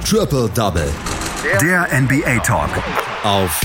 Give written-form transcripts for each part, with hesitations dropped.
Triple Double. Der NBA Talk. Auf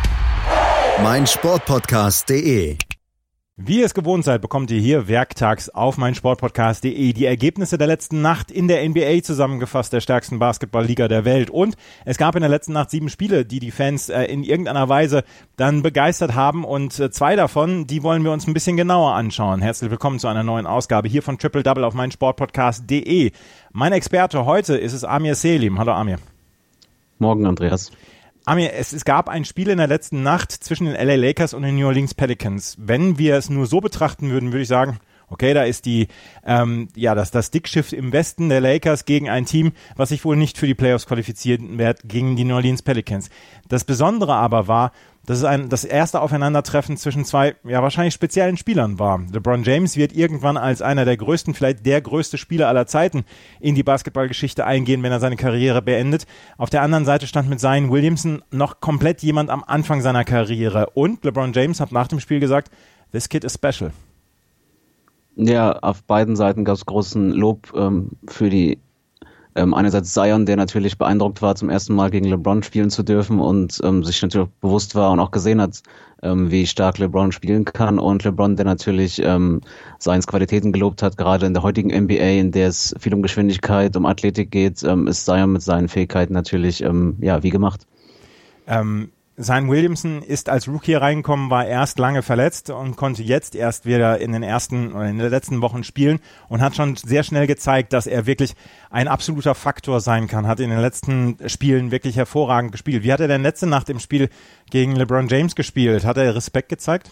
meinsportpodcast.de. Wie ihr es gewohnt seid, bekommt ihr hier werktags auf meinsportpodcast.de die Ergebnisse der letzten Nacht in der NBA zusammengefasst, der stärksten Basketballliga der Welt. Und es gab in der letzten Nacht 7 Spiele, die Fans in irgendeiner Weise dann begeistert haben. Und 2 davon, die wollen wir uns ein bisschen genauer anschauen. Herzlich willkommen zu einer neuen Ausgabe hier von Triple Double auf meinsportpodcast.de. Mein Experte heute ist es Amir Selim. Hallo Amir. Morgen, Andreas. Amir, es gab ein Spiel in der letzten Nacht zwischen den LA Lakers und den New Orleans Pelicans. Wenn wir es nur so betrachten würden, würde ich sagen, okay, da ist das Dickschiff im Westen der Lakers gegen ein Team, was sich wohl nicht für die Playoffs qualifizieren wird, gegen die New Orleans Pelicans. Das Besondere aber war, dass es das erste Aufeinandertreffen zwischen 2, wahrscheinlich speziellen Spielern war. LeBron James wird irgendwann als einer der größten, vielleicht der größte Spieler aller Zeiten in die Basketballgeschichte eingehen, wenn er seine Karriere beendet. Auf der anderen Seite stand mit Zion Williamson noch komplett jemand am Anfang seiner Karriere. Und LeBron James hat nach dem Spiel gesagt, this kid is special. Ja, auf beiden Seiten gab es großen Lob für die einerseits Zion, der natürlich beeindruckt war, zum ersten Mal gegen LeBron spielen zu dürfen und sich natürlich bewusst war und auch gesehen hat, wie stark LeBron spielen kann, und LeBron, der natürlich Zions Qualitäten gelobt hat, gerade in der heutigen NBA, in der es viel um Geschwindigkeit, um Athletik geht, ist Zion mit seinen Fähigkeiten natürlich wie gemacht. Zion Williamson ist als Rookie reingekommen, war erst lange verletzt und konnte jetzt erst wieder in den letzten Wochen spielen und hat schon sehr schnell gezeigt, dass er wirklich ein absoluter Faktor sein kann, hat in den letzten Spielen wirklich hervorragend gespielt. Wie hat er denn letzte Nacht im Spiel gegen LeBron James gespielt? Hat er Respekt gezeigt?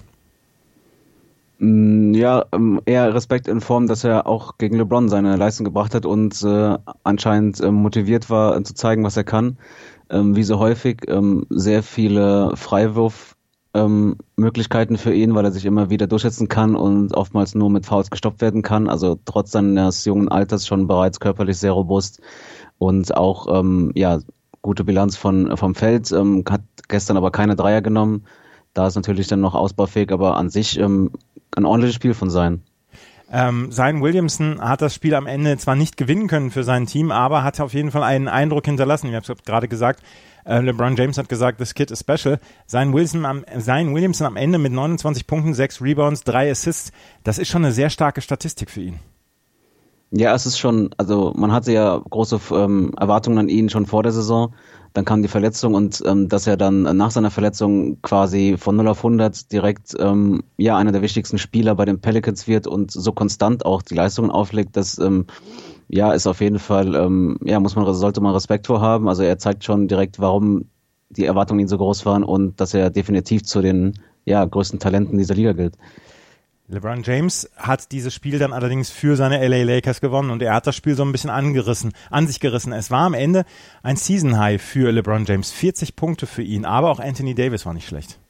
Ja, eher Respekt in Form, dass er auch gegen LeBron seine Leistung gebracht hat und anscheinend motiviert war, zu zeigen, was er kann. Wie so häufig sehr viele Freiwurfmöglichkeiten für ihn, weil er sich immer wieder durchsetzen kann und oftmals nur mit Fouls gestoppt werden kann. Also trotz seines jungen Alters schon bereits körperlich sehr robust und auch gute Bilanz vom Feld. Hat gestern aber keine Dreier genommen. Da ist natürlich dann noch ausbaufähig, aber an sich ein ordentliches Spiel von Zion. Zion Williamson hat das Spiel am Ende zwar nicht gewinnen können für sein Team, aber hat auf jeden Fall einen Eindruck hinterlassen. Ich habe es gerade gesagt, LeBron James hat gesagt, this kid is special. Zion Williamson am Ende mit 29 Punkten, 6 Rebounds, 3 Assists. Das ist schon eine sehr starke Statistik für ihn. Ja, es ist schon, also man hatte ja große Erwartungen an ihn schon vor der Saison. Dann kam die Verletzung und dass er dann nach seiner Verletzung quasi von 0 auf 100 direkt einer der wichtigsten Spieler bei den Pelicans wird und so konstant auch die Leistungen auflegt, das ist auf jeden Fall, sollte man Respekt vor haben. Also er zeigt schon direkt, warum die Erwartungen ihn so groß waren und dass er definitiv zu den größten Talenten dieser Liga gilt. LeBron James hat dieses Spiel dann allerdings für seine LA Lakers gewonnen und er hat das Spiel so ein bisschen an sich gerissen. Es war am Ende ein Season High für LeBron James, 40 Punkte für ihn, aber auch Anthony Davis war nicht schlecht.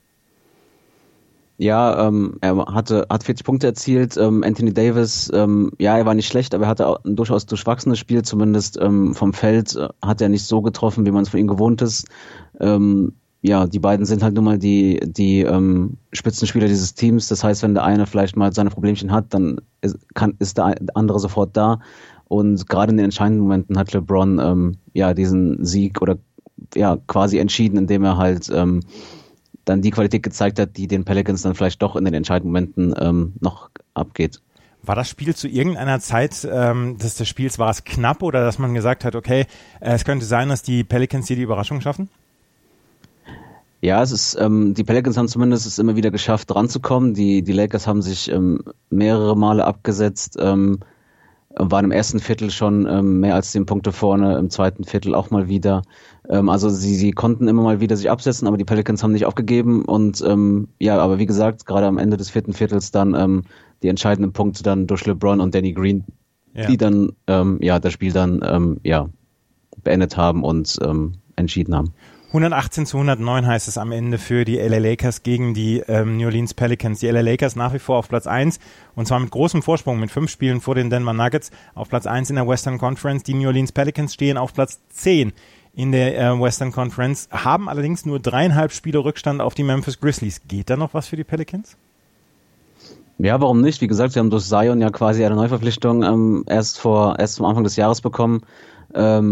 Ja, er hat 40 Punkte erzielt. Anthony Davis, er war nicht schlecht, aber er hatte ein durchaus durchwachsenes Spiel, zumindest vom Feld hat er nicht so getroffen, wie man es von ihm gewohnt ist. Die beiden sind halt nun mal die Spitzenspieler dieses Teams. Das heißt, wenn der eine vielleicht mal seine Problemchen hat, dann ist der andere sofort da. Und gerade in den entscheidenden Momenten hat LeBron diesen Sieg quasi entschieden, indem er halt dann die Qualität gezeigt hat, die den Pelicans dann vielleicht doch in den entscheidenden Momenten noch abgeht. War das Spiel zu irgendeiner Zeit des Spiels, war es knapp oder dass man gesagt hat, okay, es könnte sein, dass die Pelicans hier die Überraschung schaffen? Ja, es ist, die Pelicans haben zumindest es immer wieder geschafft, ranzukommen. Die Lakers haben sich mehrere Male abgesetzt, waren im ersten Viertel schon mehr als 10 Punkte vorne, im zweiten Viertel auch mal wieder. Also sie konnten immer mal wieder sich absetzen, aber die Pelicans haben nicht aufgegeben und aber wie gesagt, gerade am Ende des vierten Viertels dann die entscheidenden Punkte dann durch LeBron und Danny Green, die dann das Spiel dann beendet haben und entschieden haben. 118-109 heißt es am Ende für die LA Lakers gegen die New Orleans Pelicans. Die LA Lakers nach wie vor auf Platz 1 und zwar mit großem Vorsprung, mit 5 Spielen vor den Denver Nuggets auf Platz 1 in der Western Conference. Die New Orleans Pelicans stehen auf Platz 10 in der Western Conference, haben allerdings nur 3,5 Spiele Rückstand auf die Memphis Grizzlies. Geht da noch was für die Pelicans? Ja, warum nicht? Wie gesagt, sie haben durch Zion ja quasi eine Neuverpflichtung erst zum Anfang des Jahres bekommen.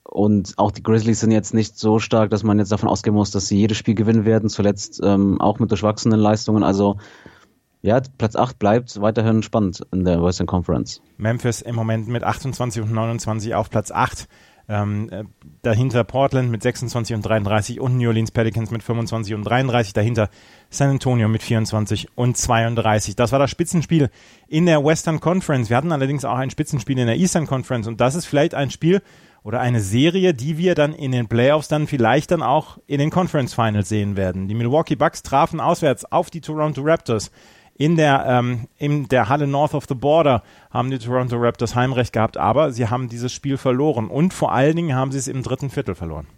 Und auch die Grizzlies sind jetzt nicht so stark, dass man jetzt davon ausgehen muss, dass sie jedes Spiel gewinnen werden, zuletzt auch mit durchwachsenen Leistungen. Also ja, Platz 8 bleibt weiterhin spannend in der Western Conference. Memphis im Moment mit 28 und 29 auf Platz 8. Dahinter Portland mit 26 und 33 und New Orleans Pelicans mit 25 und 33. Dahinter San Antonio mit 24 und 32. Das war das Spitzenspiel in der Western Conference. Wir hatten allerdings auch ein Spitzenspiel in der Eastern Conference und das ist vielleicht ein Spiel oder eine Serie, die wir dann in den Playoffs dann vielleicht dann auch in den Conference Finals sehen werden. Die Milwaukee Bucks trafen auswärts auf die Toronto Raptors. In der Halle North of the Border haben die Toronto Raptors Heimrecht gehabt, aber sie haben dieses Spiel verloren und vor allen Dingen haben sie es im dritten Viertel verloren.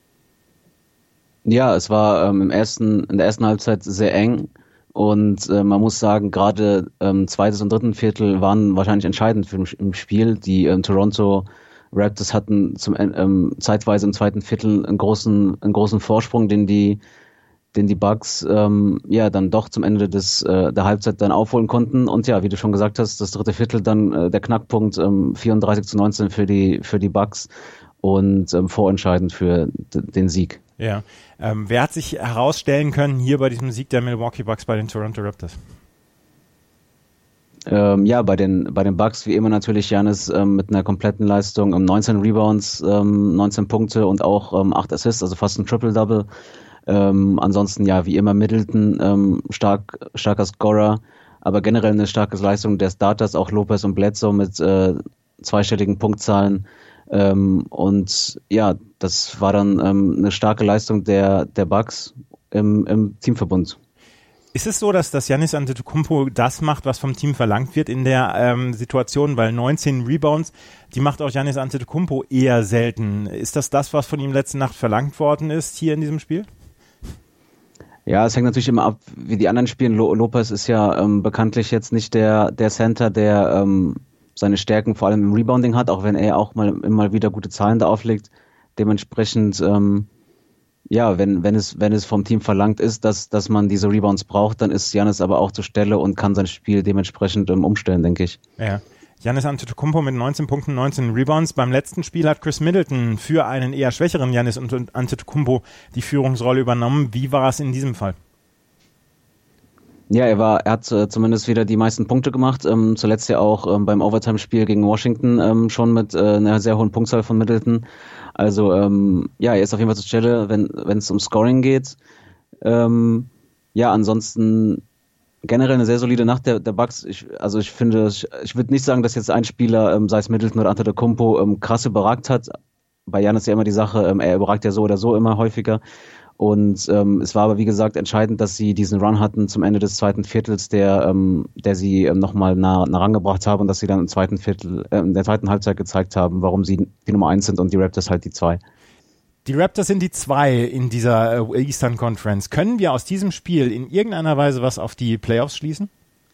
Ja, es war in der ersten Halbzeit sehr eng und man muss sagen, gerade zweites und dritten Viertel waren wahrscheinlich entscheidend im Spiel. Die Toronto Raptors hatten zeitweise im zweiten Viertel einen großen Vorsprung, den die Bucks dann doch zum Ende der Halbzeit dann aufholen konnten. Und ja, wie du schon gesagt hast, das dritte Viertel dann der Knackpunkt 34-19 für die Bucks und vorentscheidend für den Sieg. Ja, wer hat sich herausstellen können hier bei diesem Sieg der Milwaukee Bucks bei den Toronto Raptors? Bei den Bucks wie immer natürlich Giannis mit einer kompletten Leistung, 19 Rebounds, 19 Punkte und auch 8 Assists, also fast ein Triple-Double. Ansonsten ja, wie immer Middleton, starker Scorer, aber generell eine starke Leistung der Starters, auch Lopez und Bledsoe mit zweistelligen Punktzahlen. Und ja, das war dann eine starke Leistung der Bucks im Teamverbund. Ist es so, dass Giannis Antetokounmpo das macht, was vom Team verlangt wird in der Situation, weil 19 Rebounds, die macht auch Giannis Antetokounmpo eher selten. Ist das, was von ihm letzte Nacht verlangt worden ist hier in diesem Spiel? Ja, es hängt natürlich immer ab, wie die anderen spielen. Lopez ist ja bekanntlich jetzt nicht der Center, der seine Stärken vor allem im Rebounding hat, auch wenn er auch immer wieder gute Zahlen da auflegt. Dementsprechend, wenn es vom Team verlangt ist, dass man diese Rebounds braucht, dann ist Giannis aber auch zur Stelle und kann sein Spiel dementsprechend umstellen, denke ich. Ja. Giannis Antetokounmpo mit 19 Punkten, 19 Rebounds. Beim letzten Spiel hat Chris Middleton für einen eher schwächeren Giannis Antetokounmpo die Führungsrolle übernommen. Wie war es in diesem Fall? Ja, er hat zumindest wieder die meisten Punkte gemacht. Zuletzt ja auch beim Overtime-Spiel gegen Washington schon mit einer sehr hohen Punktzahl von Middleton. Also er ist auf jeden Fall zur Stelle, wenn es um Scoring geht. Ansonsten generell eine sehr solide Nacht der Bucks. Ich würde nicht sagen, dass jetzt ein Spieler, sei es Middleton oder Antetokounmpo, krass überragt hat. Bei Giannis ist ja immer die Sache, er überragt ja so oder so immer häufiger. Und es war aber, wie gesagt, entscheidend, dass sie diesen Run hatten zum Ende des zweiten Viertels, der sie nochmal nah rangebracht haben und dass sie dann im zweiten Viertel, in der zweiten Halbzeit gezeigt haben, warum sie die Nummer 1 sind und die Raptors halt die 2. Die Raptors sind die 2 in dieser Eastern Conference. Können wir aus diesem Spiel in irgendeiner Weise was auf die Playoffs schließen?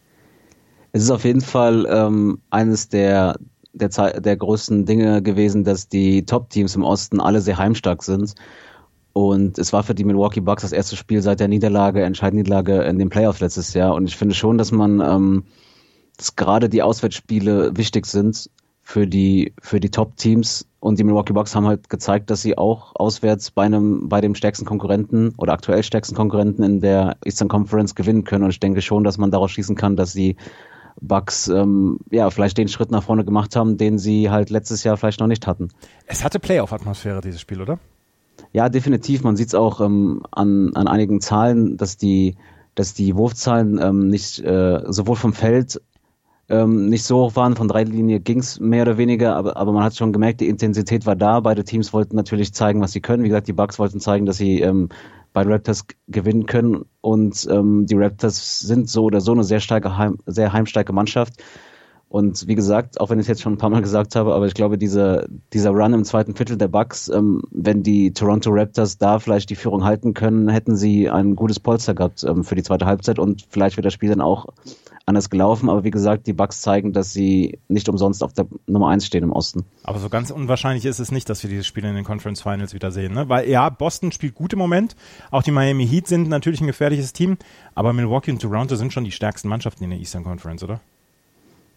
Es ist auf jeden Fall eines der größten Dinge gewesen, dass die Top-Teams im Osten alle sehr heimstark sind. Und es war für die Milwaukee Bucks das erste Spiel seit der entscheidenden Niederlage in den Playoffs letztes Jahr. Und ich finde schon, dass dass gerade die Auswärtsspiele wichtig sind für die Top-Teams. Und die Milwaukee Bucks haben halt gezeigt, dass sie auch auswärts bei dem stärksten Konkurrenten oder aktuell stärksten Konkurrenten in der Eastern Conference gewinnen können. Und ich denke schon, dass man daraus schließen kann, dass die Bucks vielleicht den Schritt nach vorne gemacht haben, den sie halt letztes Jahr vielleicht noch nicht hatten. Es hatte Playoff-Atmosphäre, dieses Spiel, oder? Ja, definitiv. Man sieht es auch an einigen Zahlen, dass die Wurfzahlen nicht sowohl vom Feld nicht so hoch waren, von Dreilinie ging es mehr oder weniger, aber man hat schon gemerkt, die Intensität war da. Beide Teams wollten natürlich zeigen, was sie können. Wie gesagt, die Bucks wollten zeigen, dass sie bei den Raptors gewinnen können und die Raptors sind so oder so eine sehr heimstarke Mannschaft. Und wie gesagt, auch wenn ich es jetzt schon ein paar Mal gesagt habe, aber ich glaube, dieser Run im zweiten Viertel der Bucks, wenn die Toronto Raptors da vielleicht die Führung halten können, hätten sie ein gutes Polster gehabt für die zweite Halbzeit und vielleicht wird das Spiel dann auch anders gelaufen. Aber wie gesagt, die Bucks zeigen, dass sie nicht umsonst auf der Nummer 1 stehen im Osten. Aber so ganz unwahrscheinlich ist es nicht, dass wir dieses Spiel in den Conference Finals wieder sehen, ne? Weil ja, Boston spielt gut im Moment, auch die Miami Heat sind natürlich ein gefährliches Team, aber Milwaukee und Toronto sind schon die stärksten Mannschaften in der Eastern Conference, oder?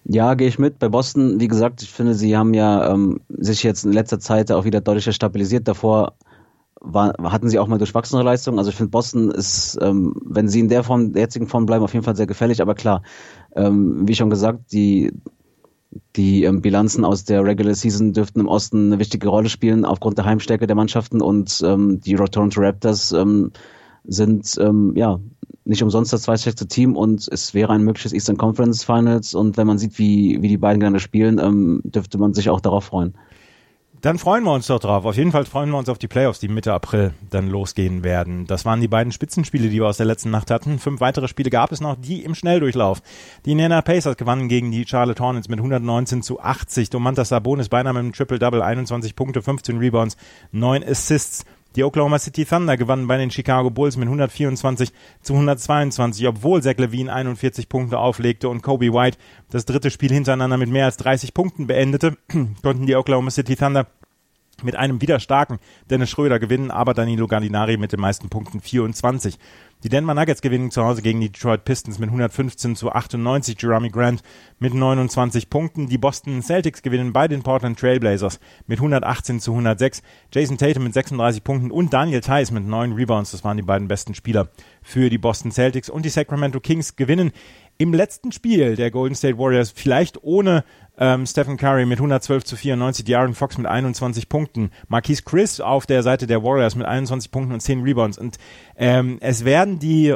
Ja, gehe ich mit. Bei Boston, wie gesagt, ich finde, sie haben ja sich jetzt in letzter Zeit auch wieder deutlich stabilisiert. Davor hatten sie auch mal durchwachsene Leistungen. Also ich finde, Boston ist, wenn sie in der jetzigen Form bleiben, auf jeden Fall sehr gefährlich. Aber klar, wie schon gesagt, die Bilanzen aus der Regular Season dürften im Osten eine wichtige Rolle spielen aufgrund der Heimstärke der Mannschaften und die Toronto Raptors sind nicht umsonst das zweitstärkste Team und es wäre ein mögliches Eastern Conference Finals und wenn man sieht, wie die beiden gerne spielen, dürfte man sich auch darauf freuen. Dann freuen wir uns doch drauf. Auf jeden Fall freuen wir uns auf die Playoffs, die Mitte April dann losgehen werden. Das waren die beiden Spitzenspiele, die wir aus der letzten Nacht hatten. 5 weitere Spiele gab es noch, die im Schnelldurchlauf. Die Indiana Pacers gewannen gegen die Charlotte Hornets mit 119-80. Domantas Sabonis beinahe mit einem Triple-Double, 21 Punkte, 15 Rebounds, 9 Assists. Die Oklahoma City Thunder gewannen bei den Chicago Bulls mit 124-122, obwohl Zach LaVine 41 Punkte auflegte und Kobe White das dritte Spiel hintereinander mit mehr als 30 Punkten beendete, konnten die Oklahoma City Thunder mit einem wieder starken Dennis Schröder gewinnen, aber Danilo Gallinari mit den meisten Punkten 24. Die Denver Nuggets gewinnen zu Hause gegen die Detroit Pistons mit 115-98, Jerami Grant mit 29 Punkten. Die Boston Celtics gewinnen bei den Portland Trail Blazers mit 118-106, Jason Tatum mit 36 Punkten und Daniel Theis mit 9 Rebounds. Das waren die beiden besten Spieler für die Boston Celtics. Und die Sacramento Kings gewinnen im letzten Spiel der Golden State Warriors, vielleicht ohne Stephen Curry mit 112-94, De'Aaron Fox mit 21 Punkten, Marquise Chris auf der Seite der Warriors mit 21 Punkten und 10 Rebounds. Und es werden die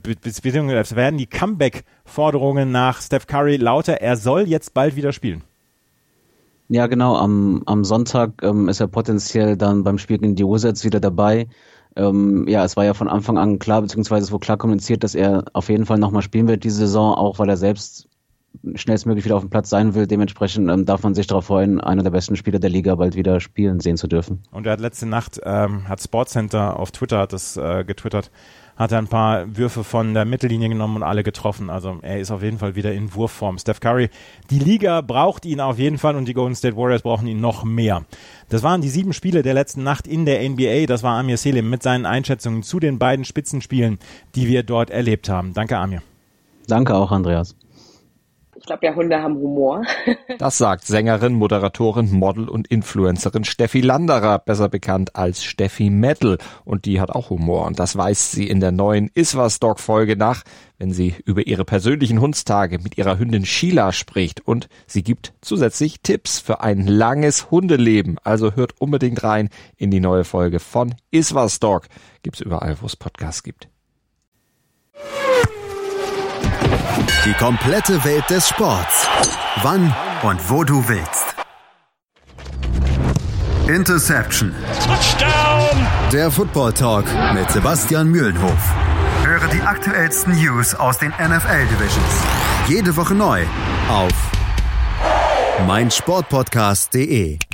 Comeback-Forderungen nach Steph Curry lauter. Er soll jetzt bald wieder spielen. Ja, genau. Am Sonntag ist er potenziell dann beim Spiel gegen die Wizards wieder dabei. Es war ja von Anfang an klar, beziehungsweise es wurde klar kommuniziert, dass er auf jeden Fall nochmal spielen wird diese Saison, auch weil er selbst schnellstmöglich wieder auf dem Platz sein will. Dementsprechend darf man sich darauf freuen, einer der besten Spieler der Liga bald wieder spielen sehen zu dürfen. Und er hat letzte Nacht, hat Sportscenter auf Twitter, hat das getwittert, hat er ein paar Würfe von der Mittellinie genommen und alle getroffen. Also er ist auf jeden Fall wieder in Wurfform. Steph Curry, die Liga braucht ihn auf jeden Fall und die Golden State Warriors brauchen ihn noch mehr. Das waren die 7 Spiele der letzten Nacht in der NBA. Das war Amir Selim mit seinen Einschätzungen zu den beiden Spitzenspielen, die wir dort erlebt haben. Danke, Amir. Danke auch, Andreas. Ich glaube, ja, Hunde haben Humor. Das sagt Sängerin, Moderatorin, Model und Influencerin Steffi Landerer, besser bekannt als Steffi Metal. Und die hat auch Humor. Und das weist sie in der neuen Iswas-Dog-Folge nach, wenn sie über ihre persönlichen Hundstage mit ihrer Hündin Sheila spricht. Und sie gibt zusätzlich Tipps für ein langes Hundeleben. Also hört unbedingt rein in die neue Folge von Iswas-Dog. Gibt's überall, wo es Podcasts gibt. Die komplette Welt des Sports. Wann und wo du willst. Interception. Touchdown. Der Football Talk mit Sebastian Mühlenhof. Höre die aktuellsten News aus den NFL Divisions. Jede Woche neu auf meinsportpodcast.de.